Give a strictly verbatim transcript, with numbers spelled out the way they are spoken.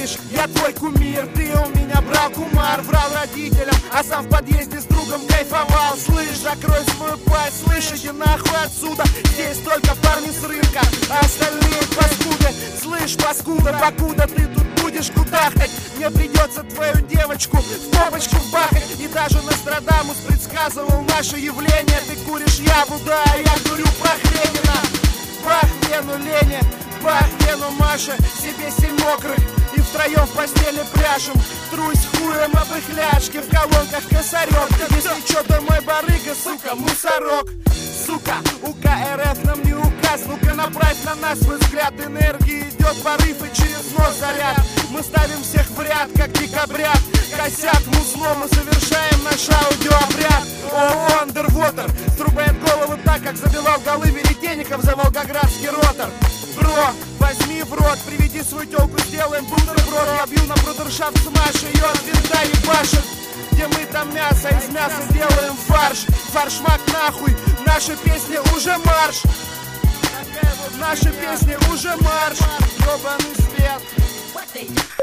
помнишь, я твой кумир. Ты у меня брал кумар, врал родителям, а сам в подъезде с другом кайфовал. Слышь, закрой свою пасть, слышь, иди нахуй отсюда. Здесь только парни с рынка, а остальные паскуды. Слышь, паскуда, покуда ты тут будешь кудахтать, мне придется твою девочку в попочку вбахать. И даже Нострадамус предсказывал наше явление. Ты куришь яву, да, а я курю прах Ленина. Бах вену Лене, бах вену Маше, себе семь мокрых и втроем в постели пляшем. Трусь хуем об их ляжки, в колонках косарек. Если чё, то мой барыга, сука, мусорок. Сука, УК РФ нам не указ. Ну-ка направь на нас свой взгляд. Энергии идет порыв и через нос заряд. Мы ставим всех в ряд, как декабрят. Косят музло, мы совершаем наш аудиообряд. О, Underwater срубает голову так, как забивал голы Веретенников за волгоградский ротор. Бро, возьми в рот, приведи свою телку, сделаем бутерброд. Я бью на брудершафт с Машей, ее от винта ебашит. Где мы там мясо, из мяса делаем фарш. Фаршмак нахуй, наши песни уже марш. Наши песни уже марш. Ёбаный свет.